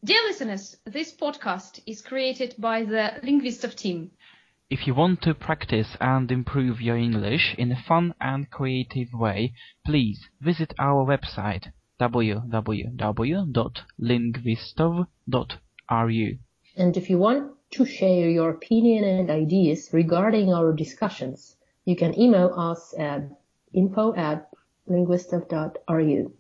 Dear listeners, this podcast is created by the Linguistov team. If you want to practice and improve your English in a fun and creative way, please visit our website www.linguistov.ru. And if you want to share your opinion and ideas regarding our discussions, you can email us at info@linguistov.ru.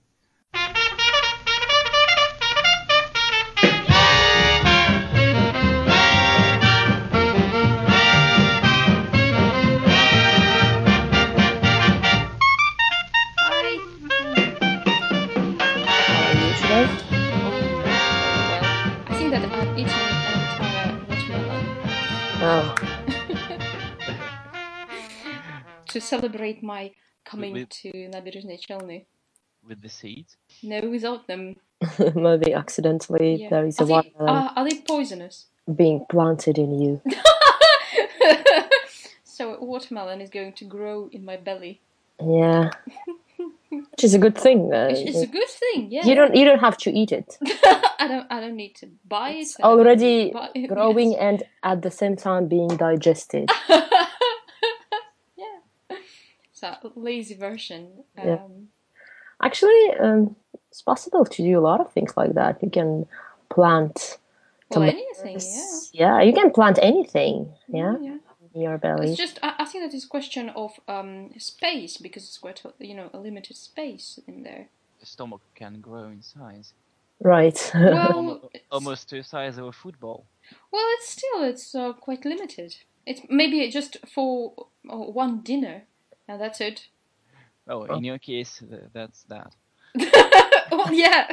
To celebrate my coming to Nabережные Челны. With the seeds? No, without them. Maybe accidentally there is a watermelon are they poisonous? being planted in you. So a watermelon is going to grow in my belly. Yeah. Which is a good thing. It's a good thing, yeah. You don't have to eat it. I don't need to buy it. It's already growing and at the same time being digested. Yeah. It's a lazy version. Yeah. Actually, it's possible to do a lot of things like that. You can plant anything, yeah. Yeah, you can plant anything, yeah. In your belly. It's just, I think that is a question of space, because it's quite, a limited space in there. The stomach can grow in size. Right. Well, almost to the size of a football. Well, it's quite limited. It's maybe just for one dinner, and that's it. Oh, in your case, that's that. Well, yeah.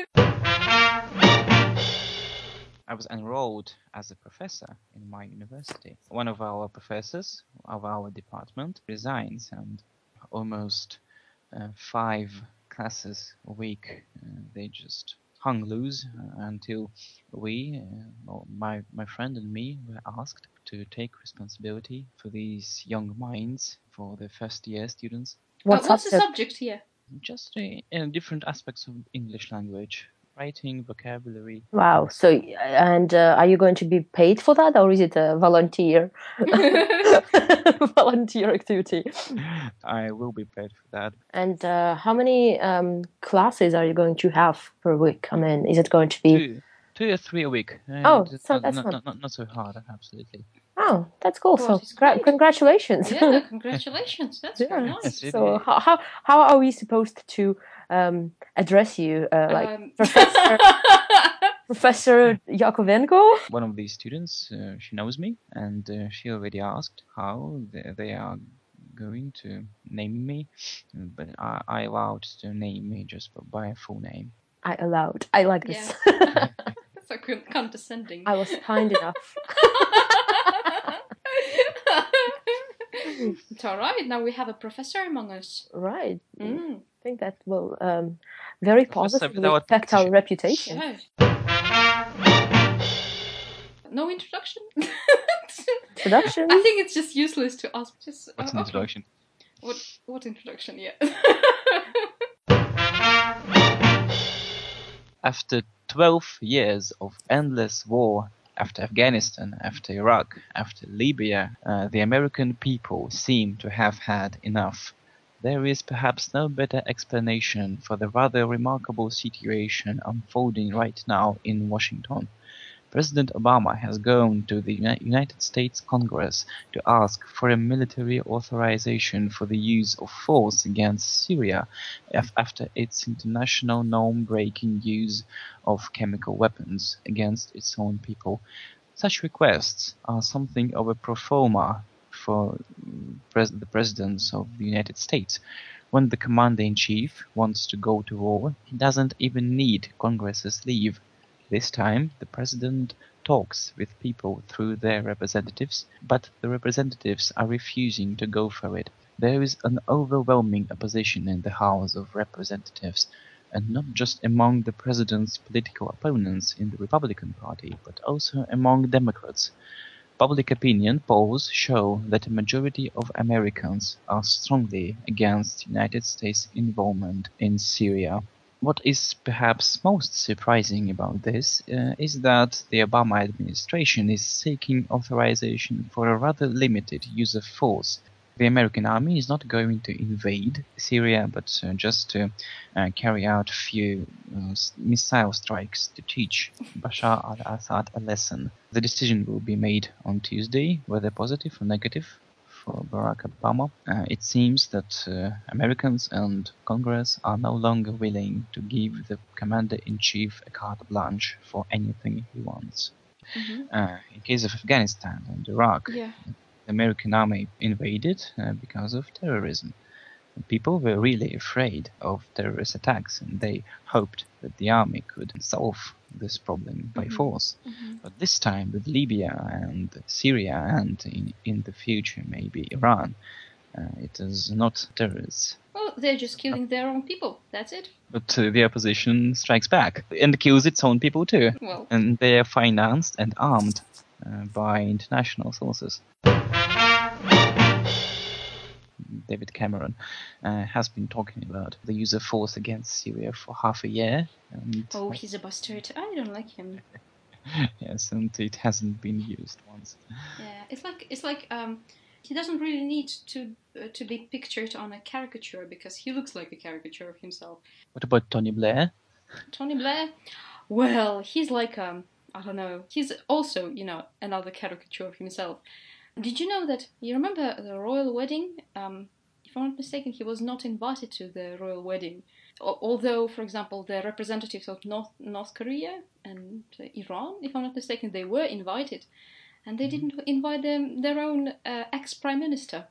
I was enrolled as a professor in my university. One of our professors of our department resigns, and almost 5 classes a week they just hung loose until we, my friend and me, were asked to take responsibility for these young minds, for the first year students. What's the subject here? Just in different aspects of English language. Writing, vocabulary. Wow. So, and are you going to be paid for that, or is it a volunteer activity? I will be paid for that. And how many classes are you going to have per week? I mean, is it going to be 2 or 3 a week? So that's not so hard, absolutely. Oh, that's cool. Well, so congratulations. Yeah, congratulations. That's very nice. So how are we supposed to address you, Professor Yakovenko? One of these students, she knows me, and she already asked how they are going to name me, but I allowed to name me just by a full name. I allowed. I like this. Yeah. So condescending. I was kind enough. It's all right. Now we have a professor among us. Right. I think that will very positively affect our reputation. Yeah. No introduction? Introduction? I think it's just useless to ask. What's an introduction? What introduction? Yeah. After 12 years of endless war, after Afghanistan, after Iraq, after Libya, the American people seem to have had enough. There is perhaps no better explanation for the rather remarkable situation unfolding right now in Washington. President Obama has gone to the United States Congress to ask for a military authorization for the use of force against Syria after its international norm-breaking use of chemical weapons against its own people. Such requests are something of a pro forma for the presidents of the United States. When the commander-in-chief wants to go to war, he doesn't even need Congress's leave. This time, the president talks with people through their representatives, but the representatives are refusing to go for it. There is an overwhelming opposition in the House of Representatives, and not just among the president's political opponents in the Republican Party, but also among Democrats. Public opinion polls show that a majority of Americans are strongly against United States involvement in Syria. What is perhaps most surprising about this is that the Obama administration is seeking authorization for a rather limited use of force. The American army is not going to invade Syria, but just to carry out a few missile strikes to teach Bashar al-Assad a lesson. The decision will be made on Tuesday, whether positive or negative for Barack Obama. It seems that Americans and Congress are no longer willing to give the commander-in-chief a carte blanche for anything he wants. In case of Afghanistan and Iraq, Yeah. the American army invaded because of terrorism. People were really afraid of terrorist attacks, and they hoped that the army could solve this problem by force. But this time with Libya and Syria and in the future maybe Iran, it is not terrorists. Well, they're just killing their own people. That's it. But the opposition strikes back and kills its own people too. Well. And they are financed and armed by international sources. David Cameron has been talking about the use of force against Syria for half a year. And Oh, he's a bastard. I don't like him. yes, and it hasn't been used once. Yeah, it's like he doesn't really need to be pictured on a caricature because he looks like a caricature of himself. What about Tony Blair? Tony Blair? Well, he's like I don't know. He's also, another caricature of himself. Did you know that, you remember the royal wedding? If I'm not mistaken, he was not invited to the royal wedding. Although, for example, the representatives of North Korea and Iran, if I'm not mistaken, they were invited. And they didn't invite their own ex-prime minister.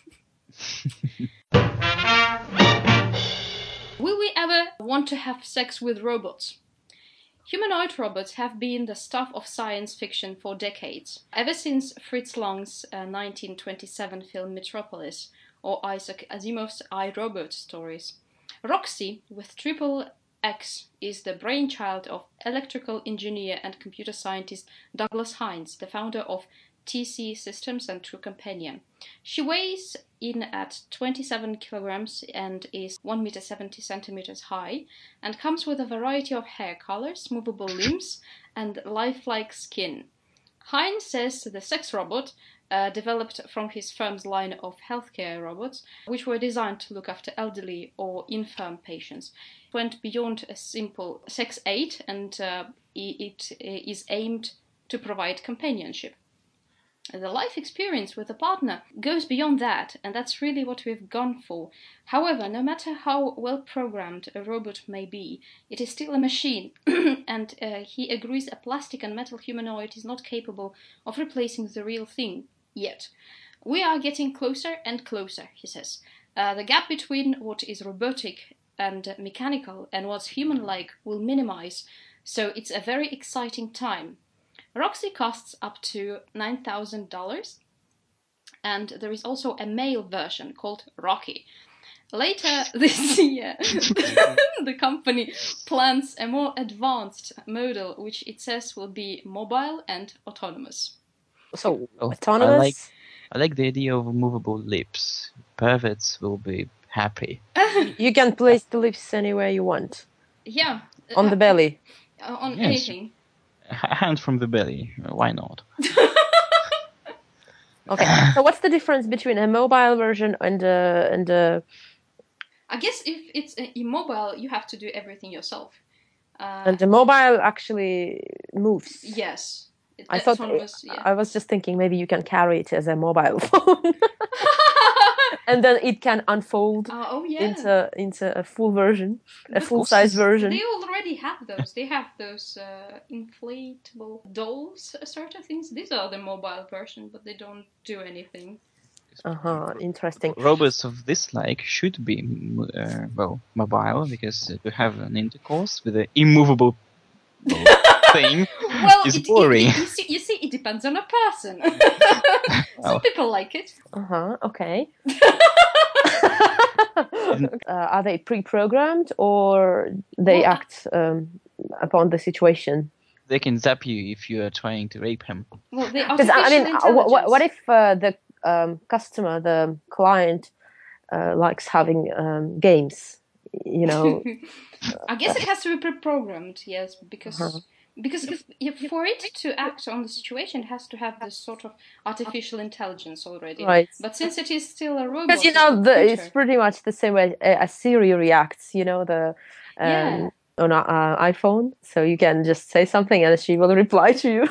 Will we ever want to have sex with robots? Humanoid robots have been the stuff of science fiction for decades, ever since Fritz Lang's 1927 film Metropolis or Isaac Asimov's I, Robot stories. Roxy, with triple X, is the brainchild of electrical engineer and computer scientist Douglas Hines, the founder of TC Systems and True Companion. She weighs in at 27 kilograms and is 1.70 meters high, and comes with a variety of hair colors, movable limbs, and lifelike skin. Hines says the sex robot, developed from his firm's line of healthcare robots, which were designed to look after elderly or infirm patients, went beyond a simple sex aid, and it is aimed to provide companionship. The life experience with a partner goes beyond that, and that's really what we've gone for. However, no matter how well programmed a robot may be, it is still a machine, and he agrees a plastic and metal humanoid is not capable of replacing the real thing yet. We are getting closer and closer, he says. The gap between what is robotic and mechanical and what's human-like will minimize, so it's a very exciting time. Roxy costs up to $9,000, and there is also a male version called Rocky. Later this year, the company plans a more advanced model, which it says will be mobile and autonomous. So, autonomous? I like the idea of movable lips. Perverts will be happy. You can place the lips anywhere you want. Yeah. On the belly. On Yes. anything. Hand from the belly. Why not? Okay, so what's the difference between a mobile version and a... I guess if it's immobile, you have to do everything yourself. And the mobile actually moves. Yes. I thought I was just thinking maybe you can carry it as a mobile phone, and then it can unfold into a full version, a full size version. They already have those. They have those inflatable dolls, sort of things. These are the mobile version, but they don't do anything. Interesting. Robots of this like should be mobile because to have an intercourse with an immovable thing is boring. You see, it depends on a person. Some people like it. Okay. Are they pre-programmed or they act upon the situation? They can zap you if you are trying to rape him. Well, they artificial what if the customer, the client, likes having games I guess it has to be pre-programmed, yes, because for it to act on the situation, it has to have this sort of artificial intelligence already. Right. But since it is still a robot, because it's pretty much the same way a Siri reacts. On an iPhone, so you can just say something and she will reply to you.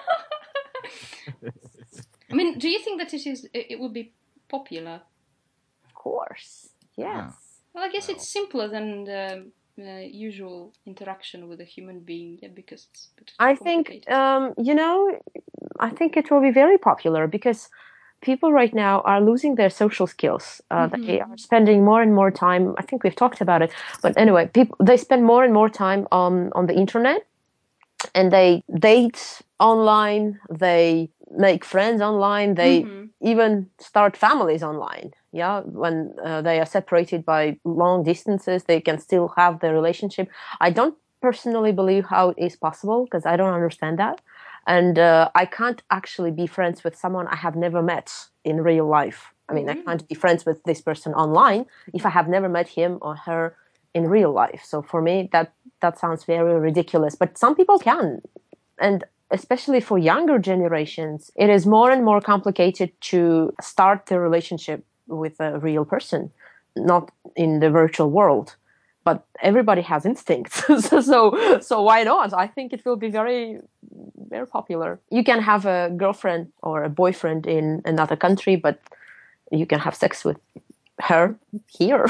I mean, do you think that it would be popular? Of course, yes. Well, I guess it's simpler than the usual interaction with a human being, because it's a bit complicated. I think it will be very popular because people right now are losing their social skills. They are spending more and more time. I think we've talked about it, but anyway, they spend more and more time on the internet, and they date online. They make friends online. They even start families online. Yeah, when they are separated by long distances, they can still have their relationship. I don't personally believe how it is possible because I don't understand that. And I can't actually be friends with someone I have never met in real life. I mean, I can't be friends with this person online if I have never met him or her in real life. So for me, that sounds very ridiculous. But some people can. And especially for younger generations, it is more and more complicated to start the relationship with a real person, not in the virtual world. But everybody has instincts, so why not? I think it will be very, very popular. You can have a girlfriend or a boyfriend in another country, but you can have sex with her here.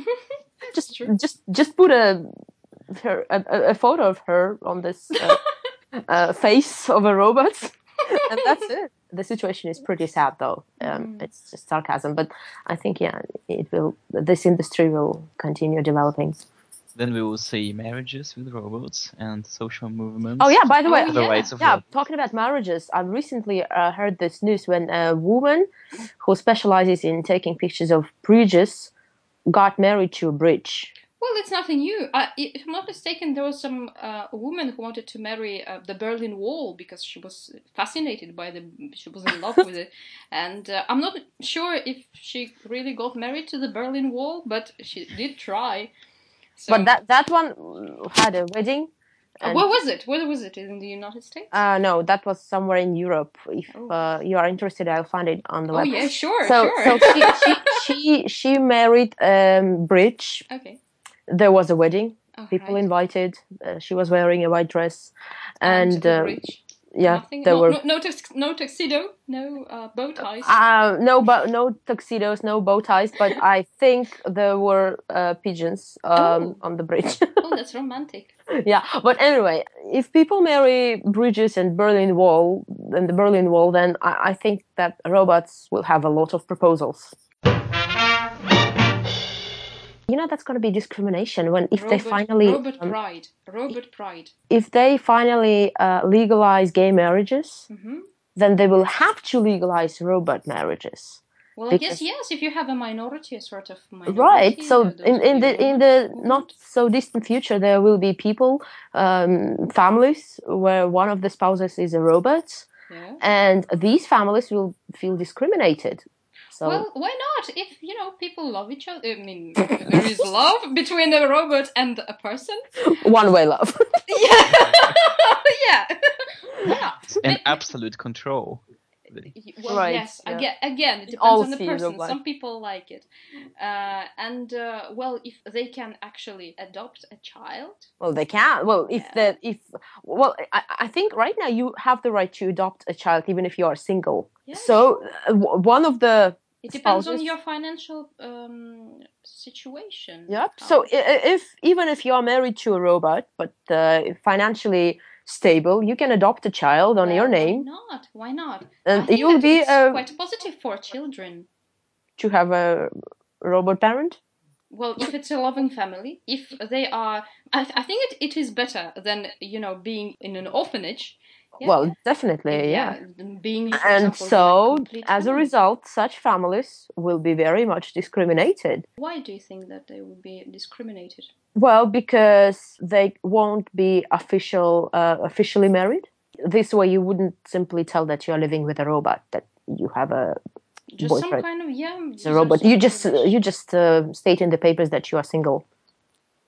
just put a photo of her on this face of a robot, and that's it. The situation is pretty sad, though. It's just sarcasm, but I think this industry will continue developing. Then we will see marriages with robots and social movements. Oh yeah, by the way, rights of robots. Talking about marriages, I've recently heard this news when a woman who specializes in taking pictures of bridges got married to a bridge. Well, it's nothing new. If I'm not mistaken, there was some woman who wanted to marry the Berlin Wall because she was fascinated by she was in love with it. And I'm not sure if she really got married to the Berlin Wall, but she did try. So, but that one had a wedding. Where was it? Where was it? In the United States? No, that was somewhere in Europe. If you are interested, I'll find it on the web. Oh yeah, sure. So she married bridge. Okay. There was a wedding. People invited. She was wearing a white dress, and no tuxedo, no bow ties. No tuxedos, no bow ties. But I think there were pigeons on the bridge. Oh, that's romantic. Yeah, but anyway, if people marry bridges and the Berlin Wall, then I think that robots will have a lot of proposals. That's going to be discrimination Robot pride. If they finally legalize gay marriages, then they will have to legalize robot marriages. Well, I guess yes. If you have a sort of minority, right? So in the not so distant future, there will be people, families where one of the spouses is a robot, and these families will feel discriminated. So, well, why not? If, people love each other. I mean, there is love between a robot and a person. One-way love. Yeah. And absolute control. Well, right. Yes. Yeah. Again, it depends on the person. Some people like it. If they can actually adopt a child. Well, they can. Well, I think right now you have the right to adopt a child even if you are single. Yeah, so one of the It depends on your financial situation. Yep. So even if you are married to a robot, but financially stable, you can adopt a child on your name. Why not? And you'll be quite positive for children. To have a robot parent? Well, if it's a loving family, if they are, I think it is better than being in an orphanage. Yeah. Well, definitely, yeah. Being, and so, as a result, such families will be very much discriminated. Why do you think that they will be discriminated? Well, because they won't be officially married. This way, you wouldn't simply tell that you are living with a robot, that you have a just boyfriend. Some kind of it's a robot. You just state in the papers that you are single.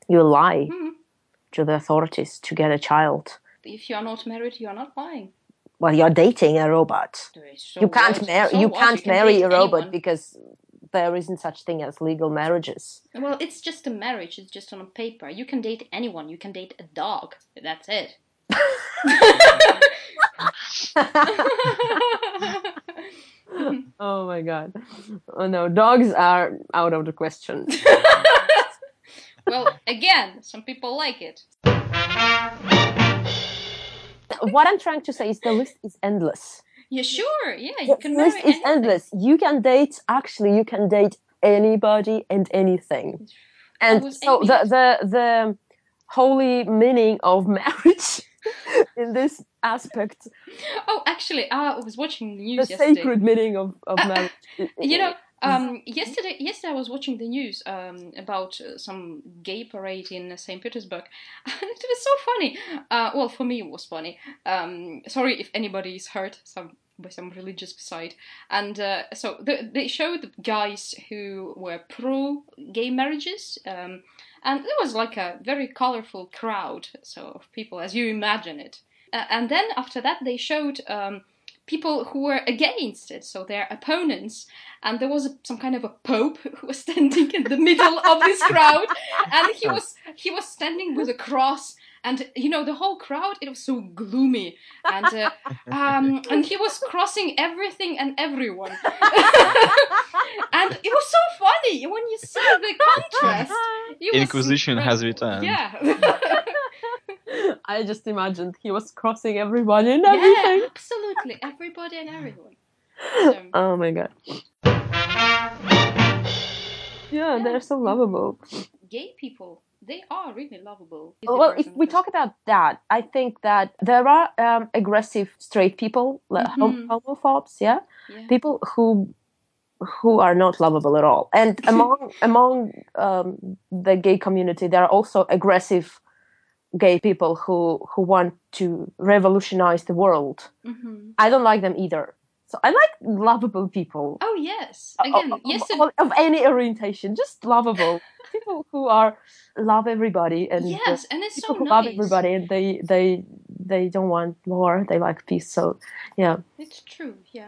You lie to the authorities to get a child. If you are not married, you are not lying. Well, you're dating a robot. So You can't marry a robot anyone. because there isn't such thing as legal marriages. Well, it's just a marriage. It's just on paper. You can date anyone. You can date a dog. That's it. Oh my god. Oh no, dogs are out of the question. Well, again, some people like it. What I'm trying to say is the list is endless. Yeah, sure. Yeah, you can The marry list is anything. endless. You can date anybody and anything. And so the holy meaning of marriage in this aspect. Oh, actually, I was watching the news The yesterday. sacred meaning of marriage. Yesterday I was watching the news about some gay parade in St. Petersburg. It was so funny. Well, for me it was funny. Sorry if anybody is hurt by some religious side. And so they showed guys who were pro-gay marriages. And there was like a very colorful crowd, so of people as you imagine it. And then after that they showed people who were against it, so their opponents, and there was some kind of a pope who was standing in the middle of this crowd, and he was standing with a cross, and the whole crowd, it was so gloomy, and he was crossing everything and everyone, and it was so funny when you see the contrast. Inquisition has returned. Yeah. I just imagined he was crossing everybody and everything. Yeah, absolutely. Everybody and everyone. So, oh my god. Yeah, they're so lovable. Gay people, they are really lovable. Well, if we talk about that, I think that there are aggressive straight people, like homophobes, yeah? People who are not lovable at all. And among the gay community, there are also aggressive gay people who want to revolutionize the world. I don't like them either. So I like lovable people. Oh yes, again, of any orientation, just lovable people who love everybody and yes, and it's people so who nice. love everybody and they don't want war. They like peace. So yeah, it's true. Yeah.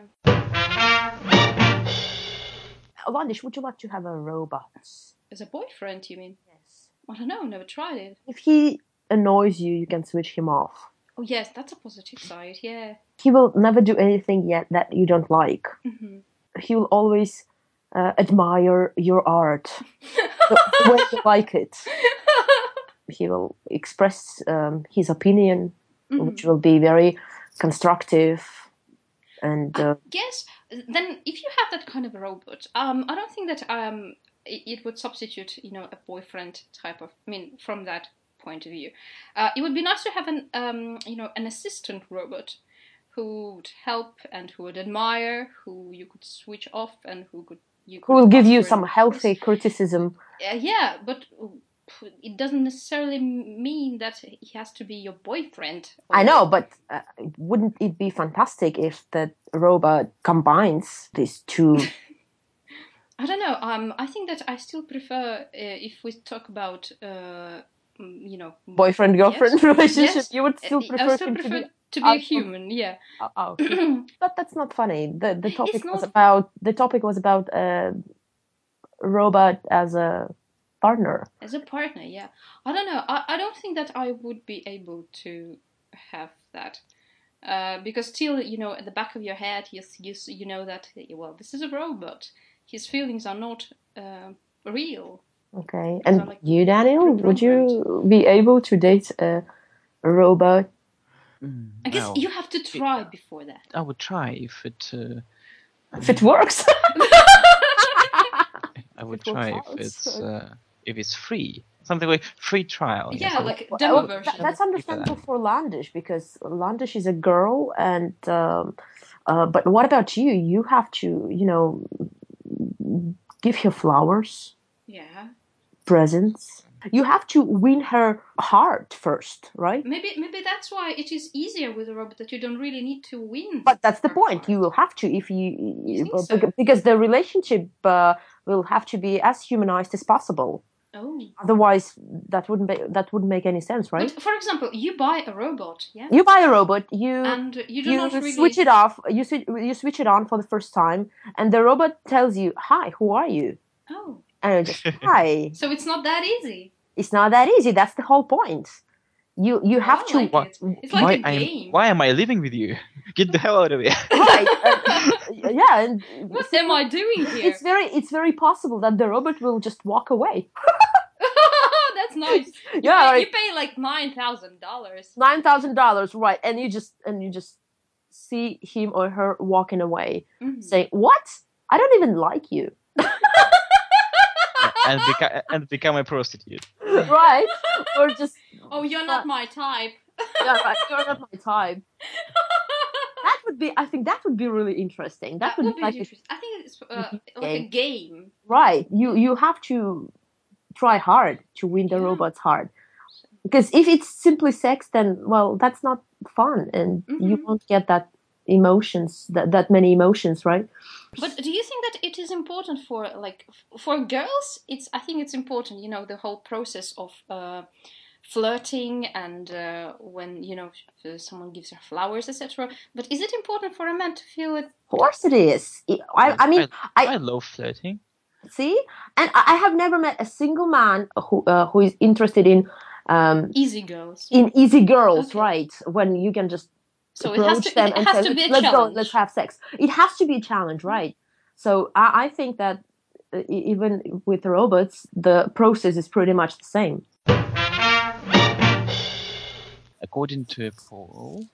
Landish, would you like to have a robot as a boyfriend? You mean? Yes. I don't know. Never tried it. If he annoys you, you can switch him off. Oh yes, that's a positive side. Yeah. He will never do anything yet that you don't like. He will always admire your art the way you like it. He will express his opinion, which will be very constructive. And I guess then, if you have that kind of a robot, I don't think that it would substitute, a boyfriend type of. I mean, from that point of view, it would be nice to have an assistant robot who would help and who would admire, who you could switch off, and who will give you some healthy criticism. Yeah, but it doesn't necessarily mean that he has to be your boyfriend. I know, but wouldn't it be fantastic if the robot combines these two? I don't know. I think that I still prefer if we talk about boyfriend-girlfriend relationship. Yes. You would still prefer him to be a human. Yeah. Oh, but that's not funny. The topic was about a robot as a partner. As a partner, yeah. I don't know. I don't think that I would be able to have that. Because still, at the back of your head, you know that, well, this is a robot. His feelings are not real. Okay. And like you, Daniel, would you be able to date a robot? I guess you have to try before that. I would try if it works. I would try if it's free. Something like free trial. Yeah, like demo version. That's understandable for Landish because Landish is a girl, and but what about you? You have to, give her flowers. Yeah. Presents. You have to win her heart first, right? Maybe that's why it is easier with a robot, that you don't really need to win. But that's the point. Heart. You will have to if you think so? Because the relationship will have to be as humanized as possible. Oh. Otherwise, that wouldn't make any sense, right? But for example, you buy a robot, yeah? You buy a robot, And you do not really switch it off, you switch it on for the first time, and the robot tells you, "Hi, who are you?" Oh. And you just, "Hi." So it's not that easy. It's not that easy. That's the whole point. You have to. Like it. It's like a game. Why am I living with you? Get the hell out of here! Right. Yeah. And What am I doing here? It's very possible that the robot will just walk away. That's nice. You pay like $9,000. $9,000, right? And you just see him or her walking away, saying, "What? I don't even like you." and become a prostitute. Right? Or just, "Oh, you're not my type." Yeah, right. You're not my type. I think that would be really interesting. That would be interesting. I think it's like a game. Right. You have to try hard to win the robot's heart. Because if it's simply sex, then, well, that's not fun, and you won't get that many emotions, right? But do you think that it is important for girls? I think it's important, the whole process of flirting and when someone gives her flowers, etc. But is it important for a man to feel it? Of course it is. I love flirting. See, and I have never met a single man who is interested in easy girls. In easy girls, okay. Right? When you can just approach them and say, "Let's go, let's have sex." It has to be a challenge, right? So I think that even with robots, the process is pretty much the same. According to a poll,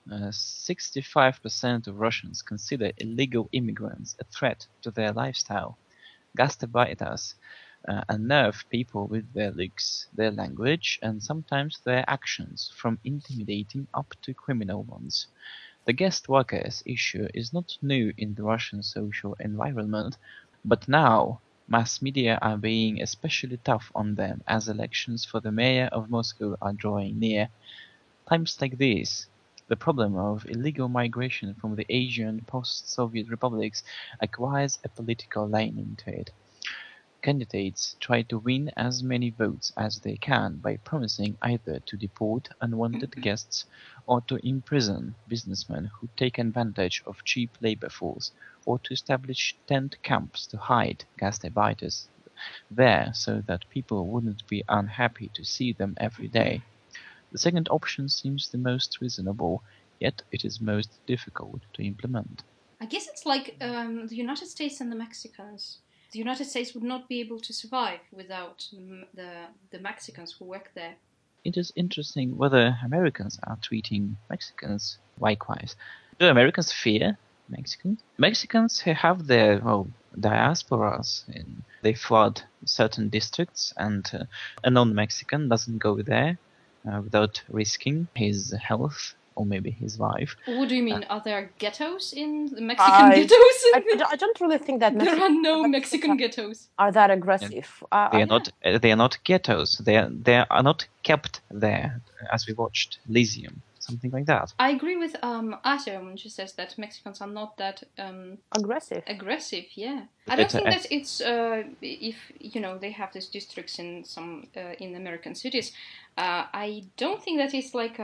65% of Russians consider illegal immigrants a threat to their lifestyle. Gastarbeiters unnerve people with their looks, their language, and sometimes their actions, from intimidating up to criminal ones. The guest workers issue is not new in the Russian social environment, but now mass media are being especially tough on them as elections for the mayor of Moscow are drawing near. Times like these, the problem of illegal migration from the Asian post-Soviet republics acquires a political lane into it. Candidates try to win as many votes as they can by promising either to deport unwanted guests or to imprison businessmen who take advantage of cheap labor force, or to establish tent camps to hide gastarbeiters there so that people wouldn't be unhappy to see them every day. The second option seems the most reasonable, yet it is most difficult to implement. I guess it's like the United States and the Mexicans. The United States would not be able to survive without the Mexicans who work there. It is interesting whether Americans are treating Mexicans likewise. Do Americans fear Mexicans? Mexicans have their diasporas. They flood certain districts, and a non-Mexican doesn't go there without risking his health or maybe his life. What do you mean? Are there ghettos in the Mexican ghettos? I don't really think that there are no Mexican ghettos. Are that aggressive? They are not ghettos. They are not kept there, as we watched Elysium, something like that. I agree with Asya when she says that Mexicans are not that aggressive. Aggressive, yeah. I don't think that it's if they have these districts in some in American cities. I don't think that it's like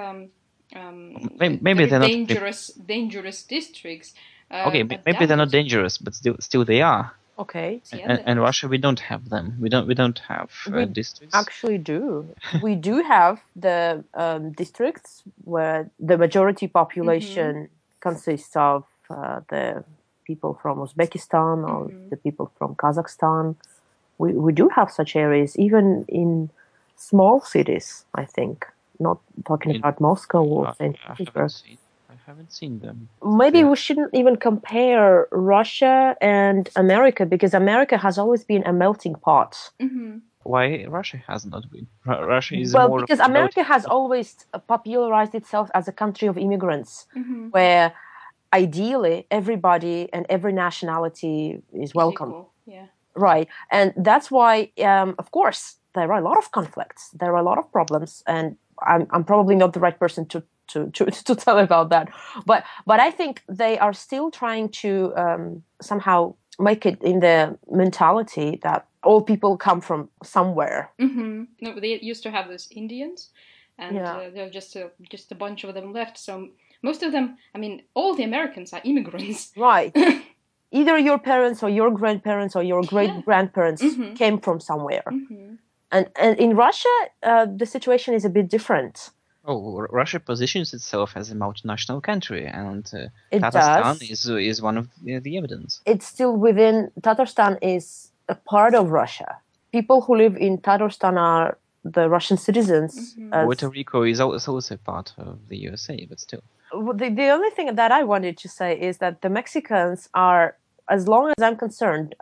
maybe they're dangerous districts. Okay, maybe they're not dangerous, but still they are. Okay. And Russia, we don't have them. We don't have districts. Actually, do we do have the districts where the majority population consists of the people from Uzbekistan or the people from Kazakhstan. We do have such areas, even in small cities, I think. Not talking about Moscow or St. Petersburg. I haven't seen them. Maybe we shouldn't even compare Russia and America, because America has always been a melting pot. Why Russia has not been? Russia is more because America has always popularized itself as a country of immigrants, where ideally everybody and every nationality is welcome. Equal. Yeah. Right, and that's why, of course, there are a lot of conflicts. There are a lot of problems, and I'm probably not the right person to tell about that. But I think they are still trying to somehow make it in the mentality that all people come from somewhere. No, they used to have those Indians, and Yeah. there are just a bunch of them left. So most of them, I mean, all the Americans are immigrants. Right. Either your parents or your grandparents or your great-grandparents came from somewhere. And in Russia, the situation is a bit different. Oh, Russia positions itself as a multinational country, and It Tatarstan does. is one of the evidence. It's still within Tatarstan is a part of Russia. People who live in Tatarstan are the Russian citizens. Puerto Rico is also part of the USA, but still. The only thing that I wanted to say is that the Mexicans are, as long as I'm concerned,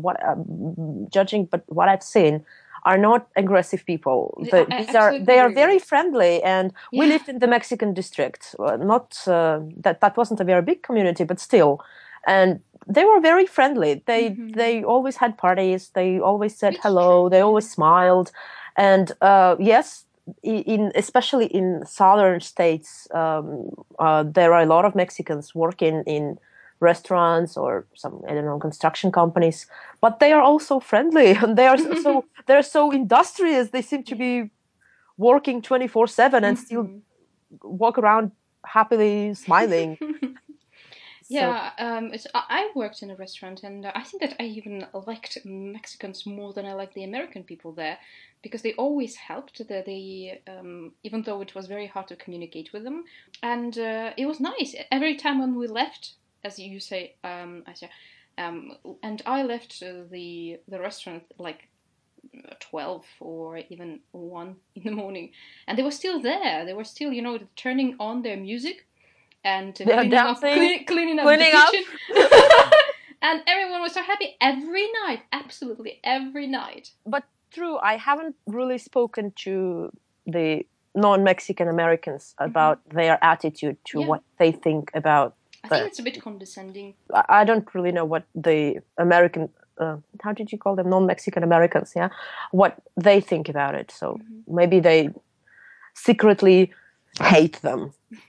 judging but what I've seen, are not aggressive people. They are very friendly, and we lived in the Mexican district. Not that wasn't a very big community, but still, and they were very friendly. They always had parties. They always said hello. They always smiled, and yes, especially in southern states, there are a lot of Mexicans working in restaurants or some, I don't know, construction companies, but they are also friendly, and they're so industrious. They seem to be working 24/7 and still walk around happily smiling. Yeah, I worked in a restaurant, and I think that I even liked Mexicans more than I liked the American people there, because they always helped. They even though it was very hard to communicate with them, and it was nice. Every time when we left, as you say, and I left the restaurant like 12 or even 1 in the morning, and they were still there. They were still, turning on their music and cleaning up the kitchen. And everyone was so happy every night, absolutely every night. But true, I haven't really spoken to the non-Mexican Americans about their attitude to what they think about. I think it's a bit condescending. I don't really know what the American, how did you call them, non-Mexican Americans, yeah, what they think about it. So maybe they secretly hate them.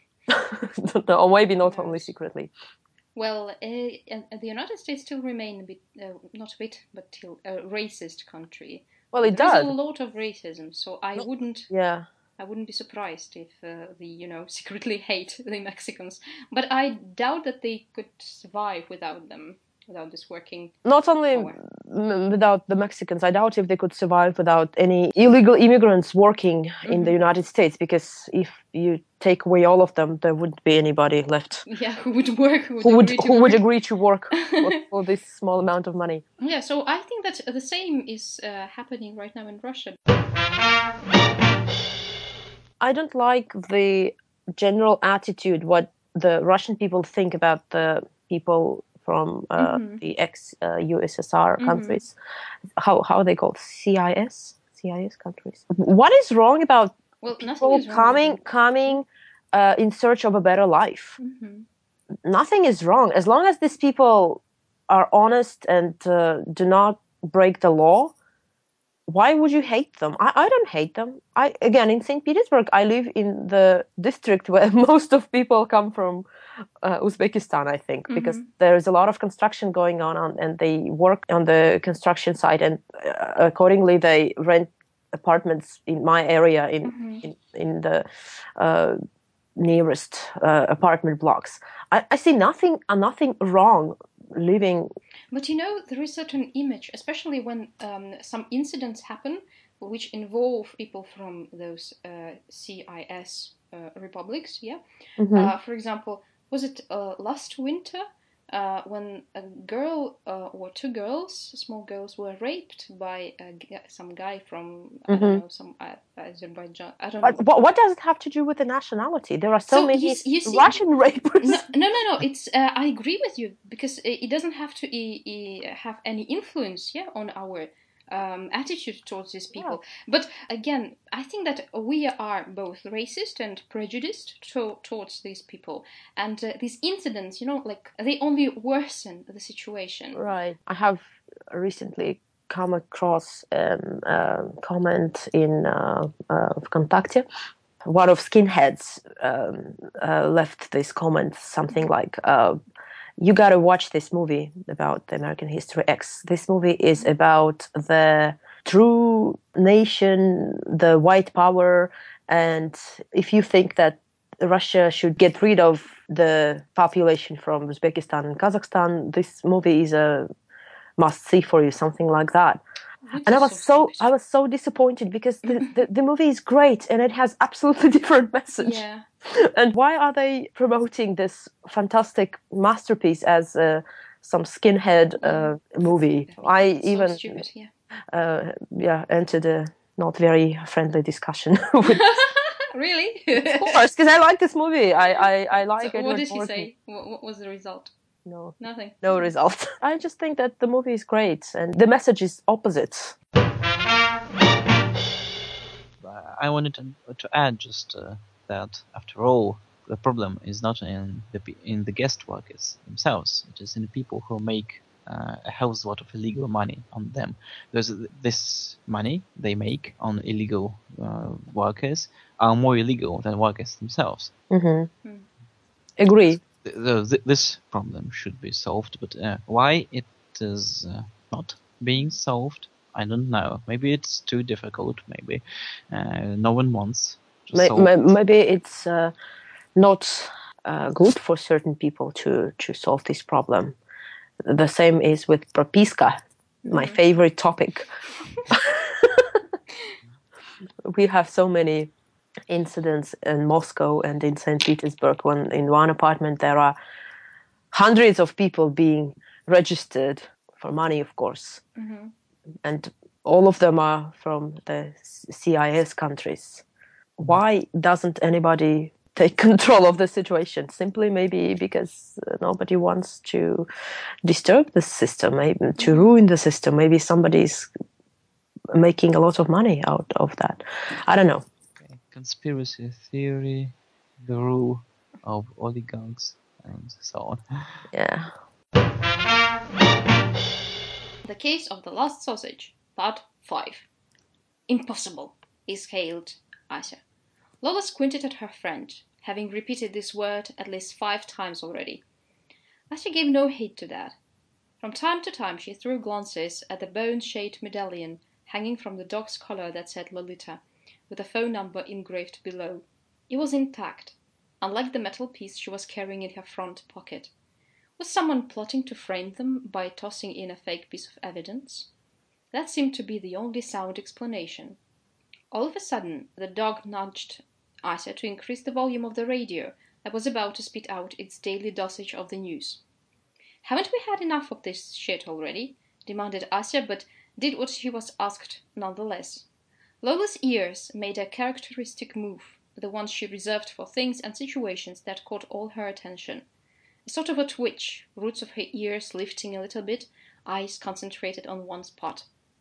Or maybe not only secretly. Well, the United States still remain a bit, not a bit, but still a racist country. Well, it does. There's a lot of racism, so I wouldn't be surprised if secretly hate the Mexicans. But I doubt that they could survive without them. Without this working. Not only without the Mexicans, I doubt if they could survive without any illegal immigrants working in the United States, because if you take away all of them, there wouldn't be anybody left. Yeah, who would work? Who would agree to work for this small amount of money? Yeah, so I think that the same is happening right now in Russia. I don't like the general attitude, what the Russian people think about the people from the ex-USSR countries. How are they called? CIS countries. What is wrong about people coming in search of a better life? Nothing is wrong. As long as these people are honest and do not break the law, why would you hate them? I don't hate them. Again, in St. Petersburg, I live in the district where most of people come from Uzbekistan, I think, because there's a lot of construction going on, and they work on the construction site, and accordingly they rent apartments in my area in the nearest apartment blocks. I see nothing wrong living. But there is certain image, especially when some incidents happen which involve people from those CIS republics, for example, was it last winter when a girl or two girls, small girls, were raped by some guy from, I don't know, some Azerbaijan. I don't know. What does it have to do with the nationality? There are so many Russian rapers. No. It's I agree with you, because it doesn't have to have any influence, on our attitude towards these people. But again, I think that we are both racist and prejudiced towards these people, and these incidents, they only worsen the situation. Right. I have recently come across a comment in Vkontakte. One of skinheads left this comment, something like, you got to watch this movie about the American History X. This movie is about the true nation, the white power, and if you think that Russia should get rid of the population from Uzbekistan and Kazakhstan, this movie is a must see for you, something like that. And I was so disappointed because the movie is great and it has absolutely different message. Yeah. And why are they promoting this fantastic masterpiece as some skinhead movie? I so even stupid, yeah. entered a not very friendly discussion with Really? of course, because I like this movie. I like so it. what did he say? What was the result? No. Nothing. No result. I just think that the movie is great and the message is opposite. I wanted to add just that, after all, the problem is not in the guest workers themselves. It is in the people who make a hell's lot of illegal money on them. Because this money they make on illegal workers are more illegal than workers themselves. Mm-hmm. Agree. This problem should be solved, but why it is not being solved, I don't know. Maybe it's too difficult. Maybe no one wants to solve. Maybe it's not good for certain people to solve this problem. The same is with propiska, my favorite topic. We have so many incidents in Moscow and in St. Petersburg when in one apartment there are hundreds of people being registered for money, of course. Mm-hmm. And all of them are from the CIS countries. Why doesn't anybody take control of the situation? Simply maybe because nobody wants to disturb the system, maybe to ruin the system. Maybe somebody's making a lot of money out of that. I don't know. Okay. Conspiracy theory, the rule of oligarchs, and so on. Yeah. The Case of the Last Sausage, Part 5. Impossible, exhaled Asya. Lola squinted at her friend, having repeated this word at least 5 times already. Asya gave no heed to that. From time to time she threw glances at the bone-shaped medallion hanging from the dog's collar that said Lolita, with a phone number engraved below. It was intact, unlike the metal piece she was carrying in her front pocket. Was someone plotting to frame them by tossing in a fake piece of evidence? That seemed to be the only sound explanation. All of a sudden, the dog nudged Asya to increase the volume of the radio that was about to spit out its daily dosage of the news. "Haven't we had enough of this shit already?" demanded Asya, but did what she was asked nonetheless. Lola's ears made a characteristic move, the ones she reserved for things and situations that caught all her attention. A sort of a twitch, roots of her ears lifting a little bit, eyes concentrated on one spot.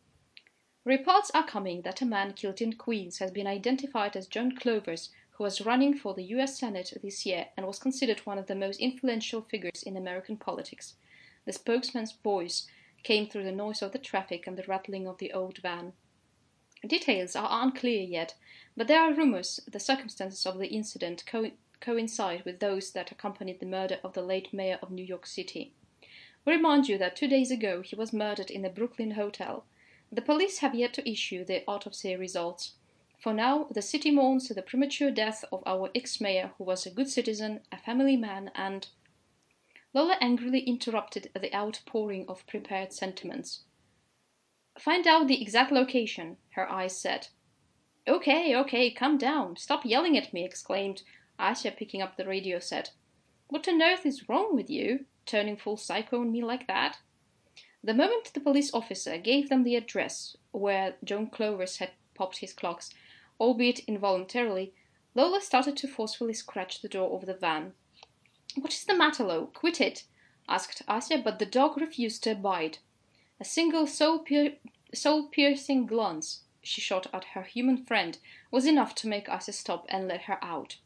Reports are coming that a man killed in Queens has been identified as John Clovers, who was running for the US Senate this year and was considered one of the most influential figures in American politics. The spokesman's voice came through the noise of the traffic and the rattling of the old van. Details are unclear yet, but there are rumors the circumstances of the incident coincide with those that accompanied the murder of the late mayor of New York City. We remind you that 2 days ago he was murdered in a Brooklyn hotel. The police have yet to issue their autopsy results. For now, the city mourns the premature death of our ex-mayor, who was a good citizen, a family man, and... Lola angrily interrupted the outpouring of prepared sentiments. "Find out the exact location," her eyes said. Okay, calm down. Stop yelling at me," exclaimed Asya, picking up the radio set. "What on earth is wrong with you, turning full psycho on me like that?" The moment the police officer gave them the address where John Clovers had popped his clogs, albeit involuntarily, Lola started to forcefully scratch the door of the van. "What is the matter, Lo? Quit it," asked Asya, but the dog refused to abide. A single soul-piercing glance she shot at her human friend was enough to make Asya stop and let her out.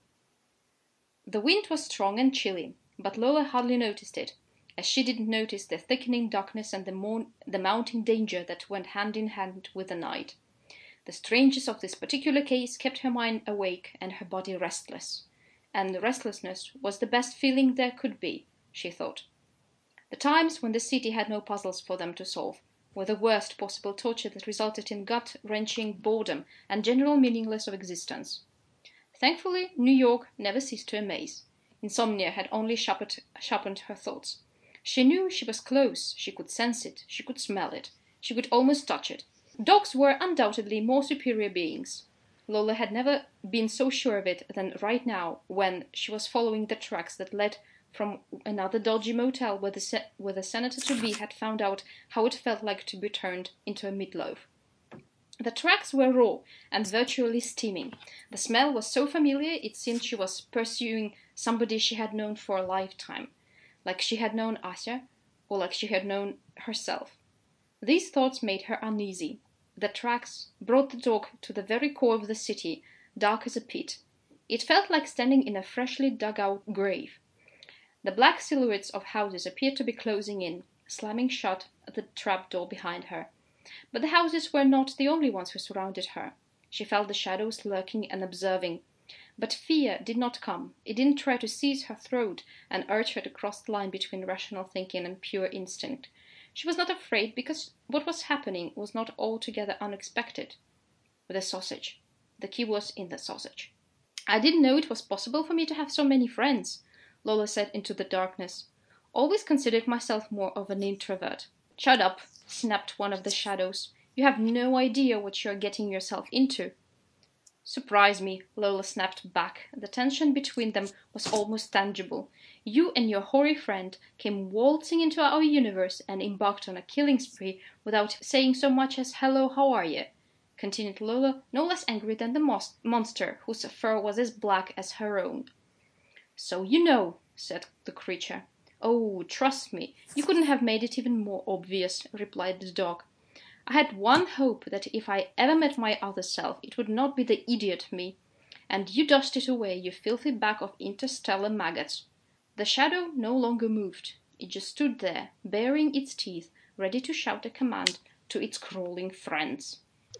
The wind was strong and chilly, but Lola hardly noticed it, as she didn't notice the thickening darkness and the mounting danger that went hand in hand with the night. The strangeness of this particular case kept her mind awake and her body restless. And restlessness was the best feeling there could be, she thought. The times when the city had no puzzles for them to solve were the worst possible torture that resulted in gut-wrenching boredom and general meaninglessness of existence. Thankfully, New York never ceased to amaze. Insomnia had only sharpened her thoughts. She knew she was close, she could sense it, she could smell it, she could almost touch it. Dogs were undoubtedly more superior beings. Lola had never been so sure of it than right now when she was following the tracks that led from another dodgy motel where the senator-to-be had found out how it felt like to be turned into a meatloaf. The tracks were raw and virtually steaming. The smell was so familiar it seemed she was pursuing somebody she had known for a lifetime, like she had known Ася, or like she had known herself. These thoughts made her uneasy. The tracks brought the dog to the very core of the city, dark as a pit. It felt like standing in a freshly dug-out grave. The black silhouettes of houses appeared to be closing in, slamming shut the trap-door behind her. But the houses were not the only ones who surrounded her. She felt the shadows lurking and observing. But fear did not come. It didn't try to seize her throat and urge her to cross the line between rational thinking and pure instinct. She was not afraid because what was happening was not altogether unexpected. The sausage. The key was in the sausage. "I didn't know it was possible for me to have so many friends," Lola said into the darkness. "Always considered myself more of an introvert." "Shut up," snapped one of the shadows. "You have no idea what you're getting yourself into." "Surprise me," Lola snapped back. The tension between them was almost tangible. "You and your hoary friend came waltzing into our universe and embarked on a killing spree without saying so much as 'Hello, how are you?'" continued Lola, no less angry than the monster, whose fur was as black as her own. "So you know," said the creature. "Oh, trust me, you couldn't have made it even more obvious," replied the dog. "I had one hope that if I ever met my other self, it would not be the idiot me. And you dosed it away, you filthy bag of interstellar maggots." The shadow no longer moved. It just stood there, baring its teeth, ready to shout a command to its crawling friends.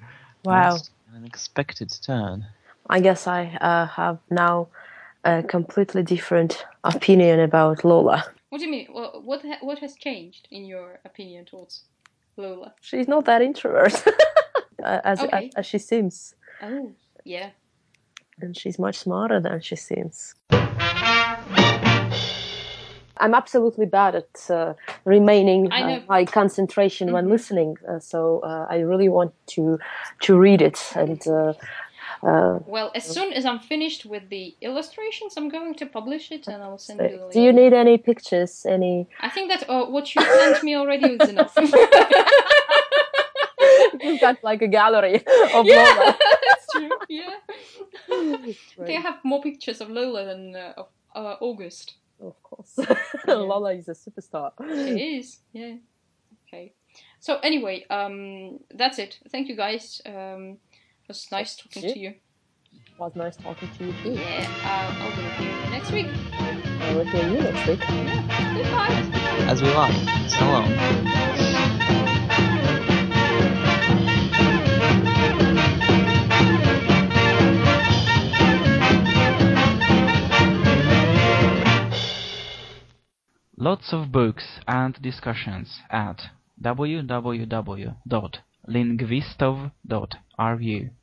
Wow. That's an unexpected turn. I guess I have now a completely different opinion about Lola. What do you mean? Well, what has changed in your opinion towards Lola? She's not that introvert as she seems. Oh, yeah. And she's much smarter than she seems. I'm absolutely bad at remaining my concentration when listening, so I really want to read it. And well, as soon as I'm finished with the illustrations, I'm going to publish it, and I'll send you the link. Do you need any pictures? Any? I think that what you sent me already is enough. You've got like a gallery of yeah, Lola. That's true. Yeah. I think I have more pictures of Lola than of August. Of course. Yeah. Lola is a superstar. She is, yeah. Okay. So anyway, that's it. Thank you guys. It was nice talking to you. It was nice talking to you too. Yeah, I'll be with you next week. I will hear you next week. Yeah. Goodbye. As we like. So long. Lots of books and discussions at www.lingvistov.ru